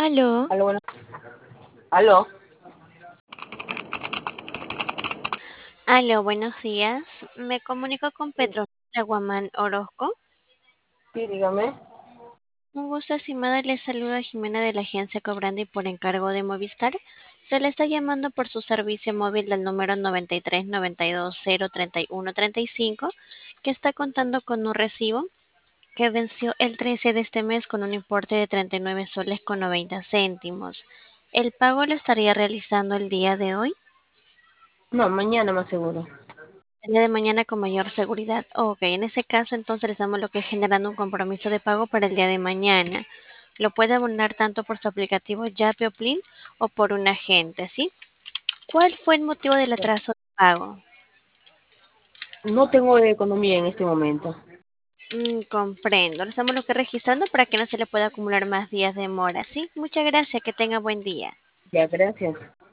Aló, Aló, bueno. Aló. aló, buenos días. Me comunico con Sí, Petro Guamán Orozco. sí, dígame. Un gusto, estimada. Le saluda Jimena de la agencia Cobrandi por encargo de Movistar. Se le está llamando por su servicio móvil del número 93 92 0 31 35, que está contando con un recibo que venció el 13 de este mes con un importe de 39 soles con 90 céntimos. ¿El pago lo estaría realizando el día de hoy? No, mañana más seguro. El día de mañana con mayor seguridad. Ok, en ese caso entonces le estamos lo que es generando un compromiso de pago para el día de mañana. Lo puede abonar tanto por su aplicativo Yape o Plin o por un agente, ¿sí? ¿Cuál fue el motivo del atraso de pago? No tengo economía en este momento. Comprendo. Lo estamos lo que registrando para que no se le pueda acumular más días de mora, ¿sí? Muchas gracias. Que tenga buen día. Ya, gracias.